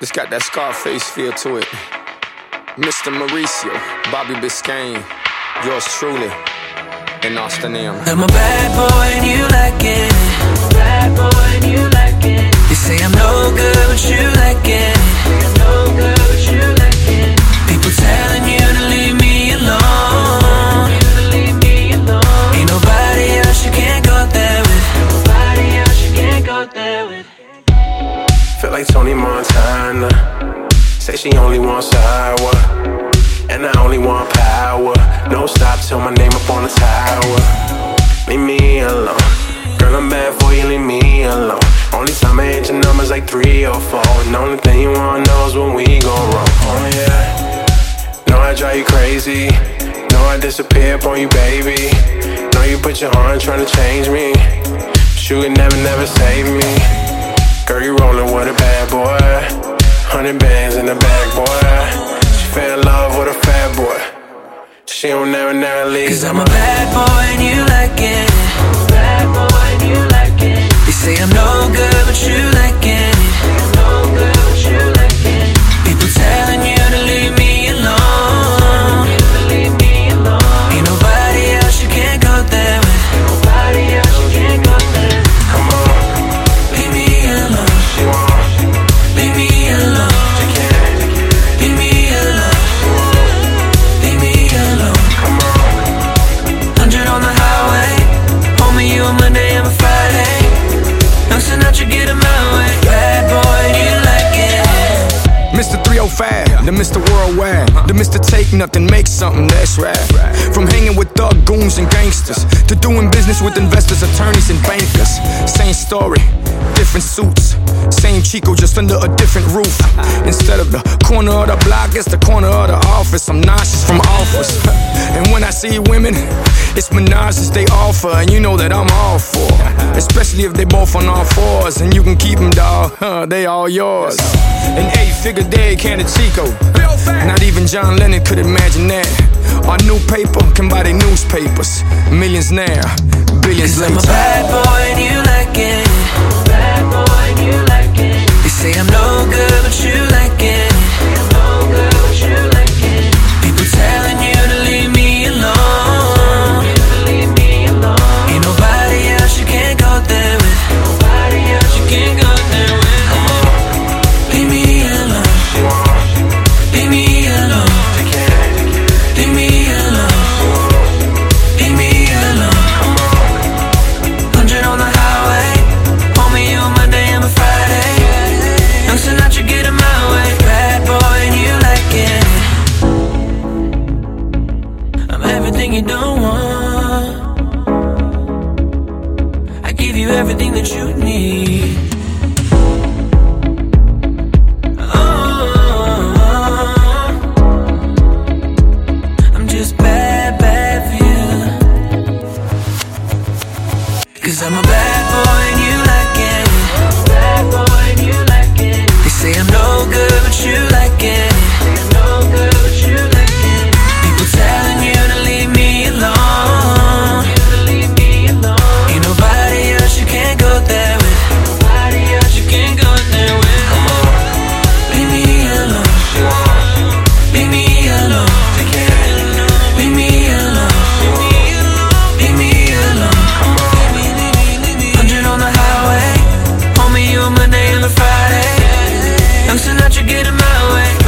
It's got that Scarface feel to it. Mr. Mauricio, Bobby Biscayne, yours truly, and Austin M. I'm a bad boy and you like it. Bad boy and you like it. You say I'm no good, but you like it. I'm no good, but you like it. People telling you to leave me alone. Ain't nobody else you can't go there with. Nobody else you can't go there with. Feel like Tony Montana. Say she only wants sour, and I only want power. No stop till my name up on the tower. Leave me alone. Girl, I'm bad for you, leave me alone. Only time I hit your numbers like 3 or 4. And the only thing you wanna know is when we go wrong. Oh yeah. Know I drive you crazy. Know I disappear upon you, baby. Know you put your heart trying to change me, but you could never save me. Girl, you rollin' with a bad boy. 100 bands in the bag, boy. She fell in love with a fat boy. She don't never leave. Cause I'm a bad boy and you like it. Bad boy and you like it. You say I'm no good, but you like it. I'm no good, but you like it. People telling you to leave me alone. Ain't nobody else you can't go there with. Nobody else you can't go there with. Come on. Leave me alone. She won't. Leave me alone. She can't. Leave me alone. Leave me alone. Come on. 100 on the highway. Hold me you a Monday and a Friday. Young Sinatra, get him my way. Bad boy, you like it. Mr. 305, the Mr. Worldwide, the Mr. Take Nothing, Make Something, that's right. From hanging with thug goons and gangsters to doing business with investors, attorneys, and bankers. Same story, different suits. Same Chico, just under a different roof. Instead of the corner of the block, it's the corner of the office. I'm nauseous from office. And when I see women, it's menages they offer, and you know that I'm all for. Especially if they both on all fours, and you can keep them, dawg, they all yours. An 8-figure day, can of Chico. Not even John Lennon could imagine that. Our new paper can buy their newspapers. Millions now, billions later. I'm a bad boy and you like it. Bad boy and you like it. You say I'm no good, but you like it. I'm no good, but you like it. People telling you to leave me alone. Ain't nobody else you can't go there with. Nobody else you can't go there with. Come on. Leave me alone. She won't. Leave me alone. She can't. Leave me alone. Leave me alone. Come on. 100 on the highway. Hold me on Monday and a Friday. Young Sinatra, get him my way. Bad boy and you like it. I'm everything you don't want. I give you everything that you need. I'm just bad for you. Cause I'm a bad boy and you like it. Bad boy and you like it. You say I'm no good, but you like it. I'm no good, but you like it. People telling you to leave me alone. Ain't nobody else you can't go there with. Nobody else you can't go there with. Come on. Leave me alone. She won't. Leave me alone. She can't. Leave me alone. Leave me alone. Come on. 100 on the highway. Hold me you a Monday and a Friday. Young Sinatra, get him my way.